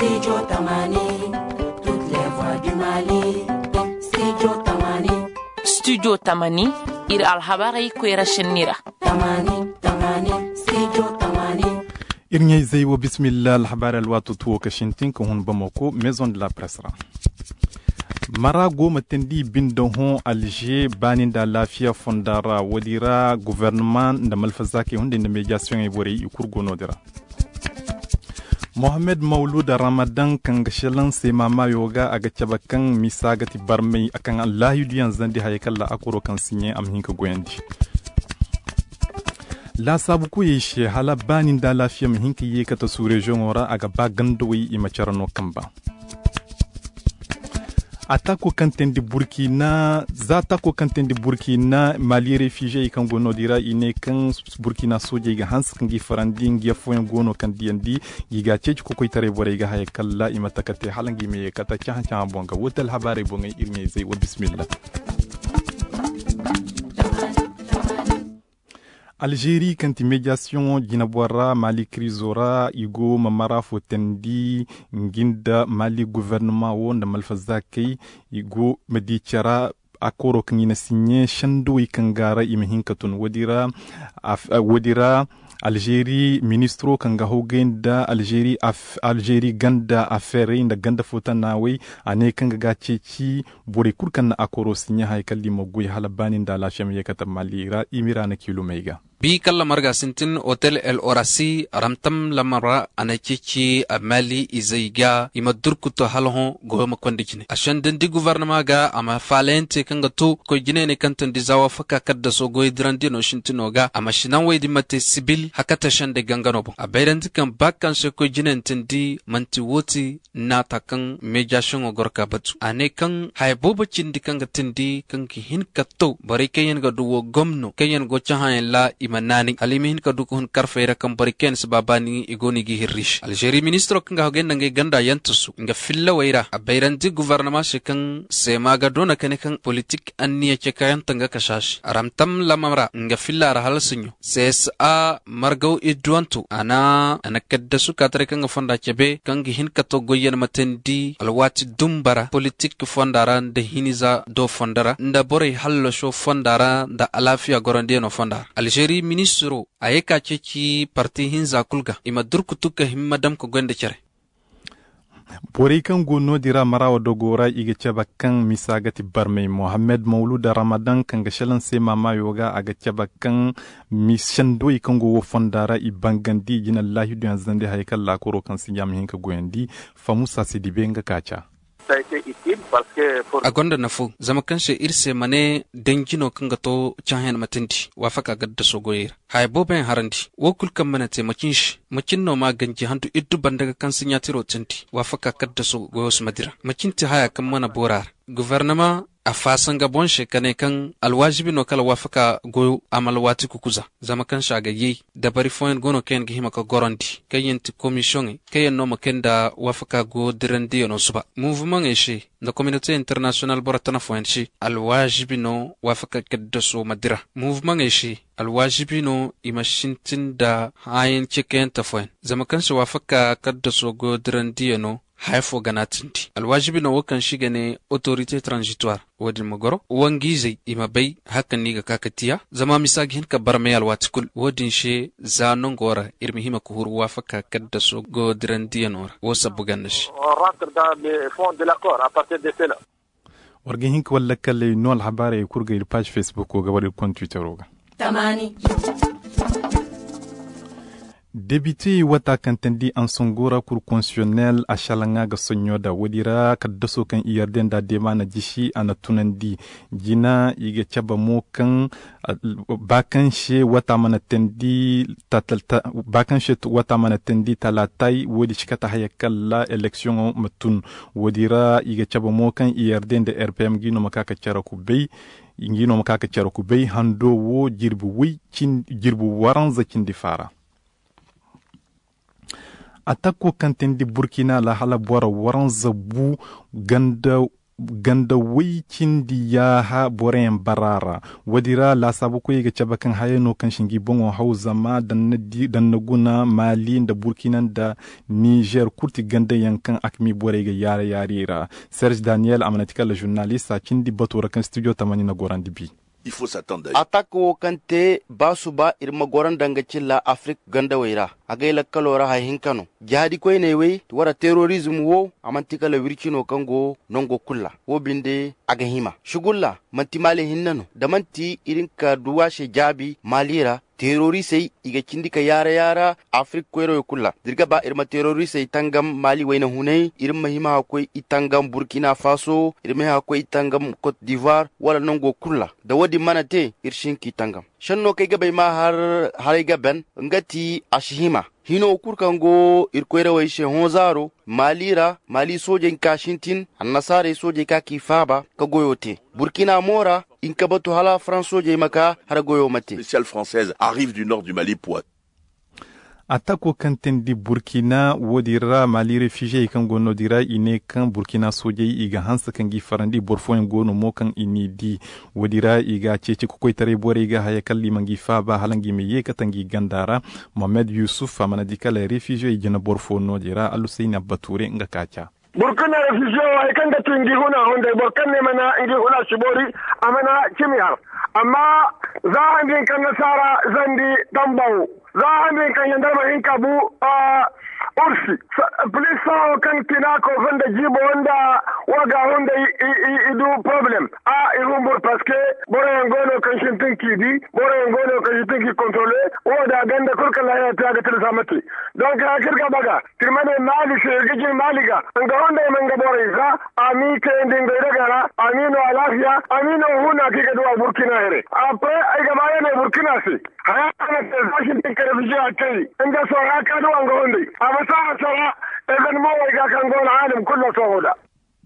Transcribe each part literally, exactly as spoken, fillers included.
Studio Tamani, toutes les voix du Mali. Studio Tamani. Studio Tamani, ir alhabarai kwera shenira. Tamani, Tamani, Studio Tamani. Irnya Zeywo bismillah alhabara alwatu tuwo kashintin ko hun Bamako maison de la presse. Mara goma tendi bindo hon Alger banin da lafiya fondara wadira gouvernement da malfazaki hunde da mediation e bore i kurgono dira. Mohamed Maulud Ramadan kan gashalan sai mama yoga aga cabakan misagati barmai akan Allah yudiyan zandi hayakalla akuro kan sinye am hinka goyandi. La sabuku yeshe hala banin da lafiya mu hinka yeka ta su region ora aga ba gandowi i macarano kamba. Atako kanten di Burkina zatako kanten di Burkina Mali réfugié kan gono dira ine kan Burkina soje ga hans kan gi farandi ngi foyen gono kan diandi giga ceci ko koy tare bore ga hay kala imatakate halangi me kata cha cha bonga wotel habare bonga irme zey wa bismillah. Algérie kanti médiation jinabwara Mali crisora igo mamara fotendi nginda Mali gouvernement wonda malfazaki igo medichara akoro kangina signé shando ikangara imihinkatun wadira af, uh, wadira Algérie ministro kanga hogenda Algérie af Algérie ganda affaire inda ganda fota nawe ane kanga gaceci bore kurkan akoro signé haykalli mogoy halabani nda la shamiye kata Malira imirana kilomega bi kala marga sintin hotel el orasi ramtam lamara anachichi amali izaiga imadur kuto halho goma kondijine ashan dendi gouvernement ga ama falente kanga to ko jinene kanton dizawa faka kadda so goy drandi no shintinoga ama shinan waydi mate sibil hakata shande ganganobo abayranti kan bakkan se ko jinen tendi manti woti nata kan mediation gorka batu ane kan hay bobo cindi kanga tendi kan ki hin katto bare kayen ga duwo gomno kayen go chahan la manani alimin ka dukun karfeira kan bariken sababani igoni gi hirrish Algérie ministro kanga hogen nange ganda yantusu nga filla waira abayranti gouvernement shekan semaga dona kane kan politique anniya chekayan tanga kashash aramtam lamamra nga filla rahal sinyo csa margaw idwantu ana anakaddasu katare kanga fonda chebe kangi hin kato goyen matendi alwati dumbara politique fondara nde hiniza do fondara nda bore hallo sho fondara nda alafia gorande no fondara Algérie ministro ayeka ceci parti hinza kulga ima durkutuka himmadam ko gonde cere bore kan gono dira marawa dogora iga ceba kan misagati barmay Mohamed Maulud Ramadan kan gashalan se mama yoga aga ceba kan mishando ikango wo fondara i bangandi jina Allah du zande haykal la koro kan siyam hinka goyandi famusa sidibenga kacha. Ça a été utile parce que pour agonda nafu zama kanse irse mane dengino kanga to chahen matindi wafaka gadda sogoyir hay boben harandi wokul kam manate makinshi makinno ma ganji hantu iddu bandaga kan sinyatiro tenti wafaka gadda sogoyos madira makinti haya kam mana borar gouvernement a fasanga bonshe kane kan alwajibi no kala wafaka go amal wati kukuza zama kan shaga yi da bari foyen gono ken gi himaka gorandi kayenti commission kayen no makenda wafaka go dirandi no suba mouvement eshe na communauté internationale boratana foyen shi alwajibi no wafaka keddo madira mouvement eshe alwajibi no imashintin da hayen chicken ta foyen zama kan shi wafaka keddo so go dirandi no haifo ganatinti alwajibi no wakan shiga ne autorité transitoire wadin magoro wangize ima bai hakan ni ga kakatiya zama misagi hin ka barme alwatikul wadin she zanon gora irmihima kuhur wafaka kadda so go dirandiyanor wosa bugannash on rentre dans le fond de l'accord à partir de cela warga hin ka walla kalle no al habare kurga il page Facebook ko ga wadi compte Twitter ga Tamani. Débuté wata kantendi en songora cour constitutionnel a shalanga ga sonyoda wadira kaddaso kan iyarden da demana jishi ana tunandi jina iga chaba mokan bakan she wata mana tendi tatalta bakan she wata mana tendi talatai wodi shikata hayakalla election matun wadira iga chaba mokan iyarden da R P M gino makaka chara kubei ngino makaka chara kubei hando wo jirbu wi cin jirbu waranza cindi fara atako kantendi Burkina la hala bora waran zabu ganda ganda waikin di ya ha boren barara wadira la sabu ko yega cabakan hayano kan shingi bongo hausa ma dan na guna mali da burkina da niger kurti ganda yankan akmi borega yare yarira Serge Daniel amanatika le journaliste a kindi batora kan studio tamani na gorandi bi. Il faut s'attendre. Attaque au kante basuba irma goran dangacilla Afrique ganda waira agayla kalora ha hinkano jadi koy ne wey wara terrorism wo amantika la wirkino kango nongo kulla wo binde aga hima shugulla manti mali hinnano da manti irin ka duwashe jabi malira terrorisai iga cindika yara yara Afrique kwero kulla dirga ba irma terrorisai tangam mali wayna hunay irma hima akoy itangam Burkina Faso irma akoy itangam Cote d'Ivoire wala nongo kulla da wadi manate irshinki tangam shanno kay gabay ma har haray gaben ngati ashihima hino kurkango irkoyra wayshe honzaro malira mali soje kashintin annasare soje ka kifaba ka goyote Burkina mora inkabato hala France soje maka har goyo mate spéciale française arrive du nord du Mali pour atako kanten di Burkina wodira mali réfugié kan gono dira ine kan Burkina soje iga hansa kan gi farandi borfo en gono mo kan ini di wodira iga cece ko koytare bore iga haya kalli mangi fa ba halangi me yeka tangi gandara Mohamed Youssouf amana dikala réfugié ijina borfo no dira alusaina bature nga kacha Burkina réfugié wa kan da tungi huna honda burkan ne mana ingi huna shibori amana kimiyar amma za a din kan nasara zandi dambawo za a din kan yandar mahin kabu a ursi police kan tinako vanda jibo wanda waga honda idu problem a ihumbur paske bore ngono kan shintin kidi bore ngono kan shintin ki controle wada ganda kurka la ya ta ga tilsamati donc ha kirga baga kirmane mali se gijin maliga nga honda manga bore za ami ke ndingo dagara amino alafia amino huna kike do Burkina here apre ai ga maye ne Burkina si haya kana se zashin tin kare biji akai inda so haka do nga honda amasa sara egan mo ga kan gol alim kullu sawda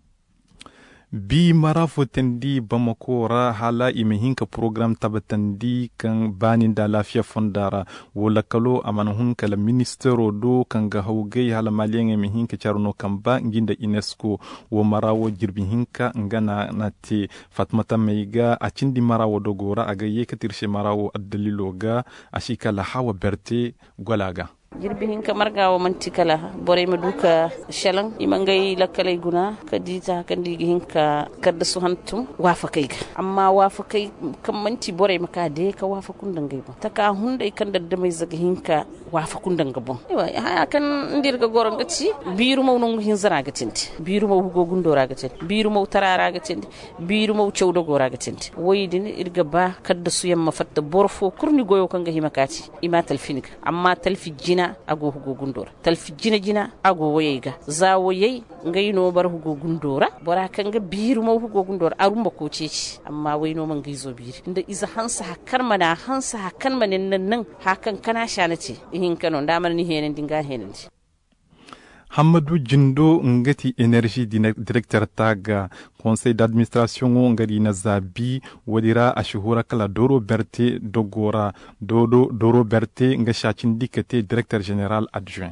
bi marafo tendi Bamako ra hala imehinka program tabatandi kan banin da lafiya fondara wala kalo amana hun kala ministero do kan ga haugai hala maliyan imehinka charuno kan ba nginda UNESCO wo marawo jirbi hinka ngana nati Fatmata Meiga a cindi marawo do gora aga yekatirse marawo addalilo ga ashika la hawa berte gwalaga jirbihin kamar gawo mantikala bore maduka shalan imangai lakalai guna kadita kandi hinka kadda su hantum wafa kai amma wafa kai kan manti bore maka de ka wafa kundan gaiba ta ka hundai kan da mai zaga hinka wafa kundan gabon haya kan ndirga goron gaci biru mau non hin zara gacinti biru mau go gundora gacinti biru mau tarara gacinti biru mau chawdo gora gacinti woyidin irga ba kadda su yamma fatta borfo kurni goyo kan ga himakati ima talfinika amma talfijina ago hugo gundora talfi jina jina ago woyega za woyei ngayno bar hugo gundora bora kanga biru mo hugo gundora arumba ko ceci amma wayno man gizo biri inda iza hansa hakkar mana hansa hakkan manen nan hakan kana shanace hin kano damar ni henen dinga henen Hamadou Jindo ngati energy directeur taga conseil d'administration ngari na zabi wadira ashuhura kala Doro Berté dogora dodo Doro Berté nga shachin dikete directeur général adjoint.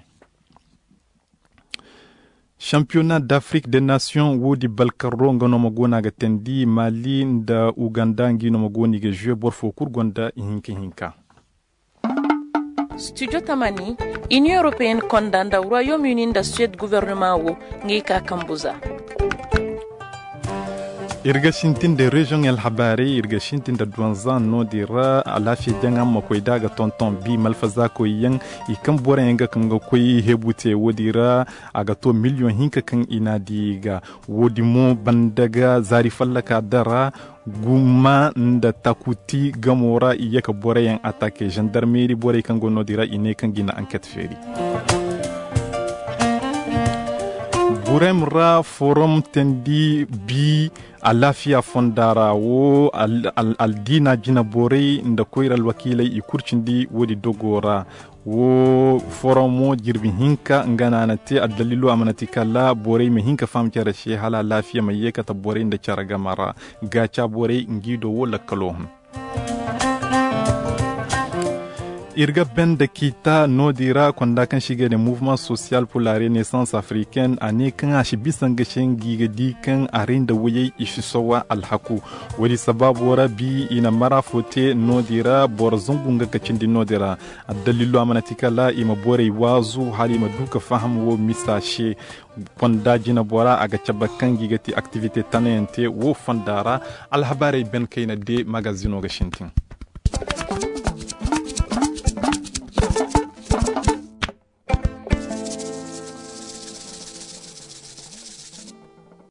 Championnat d'Afrique des Nations wodi balkaro ngano magona ga tendi Mali nda Uganda ngino magoni ga jouer borfo kurgonda hinka hinka. Studio Tamani, Union Européenne condamne le Royaume-Uni da Suède gouvernement wo ngika kambuza. Irga shintin de région El Habari, irga shintin de Douanzan no dira alafi janga makoida ga tonton bi malfaza ko yang ikam bore nga kan ga koyi hebute wodira aga to million hinka kan inadiga wodi mo bandaga zari fallaka dara guma nda takuti gamora iyaka bore yang attaque gendarmerie bore kan go no dira ine kan gina enquête feri. Burem ra forum tendi bi alafia fondara wo al, al, al dina jina bore nda koiral wakilai ikurchindi wodi dogora wo forum jirbi hinka ngana nati adalilu amanati kala bore me hinka fam cara she hala lafia mayeka ta bore nda cara gamara gacha bore ngido wo lakalo irga ben da kita nodira kwanda kan shiga da mouvement social pour la renaissance africaine ane kan ashi bisan gashin giga dikan arin da waye ishi sowa alhaku wani sababu wara bi ina mara fote nodira bor zungunga kacin di nodira adalilu amanatika la ima bore wazu hali ma duka faham wo misashe kwanda jina bora aga cabakan gigati activité tanente wo fandara alhabare ben kayna de magazino gashintin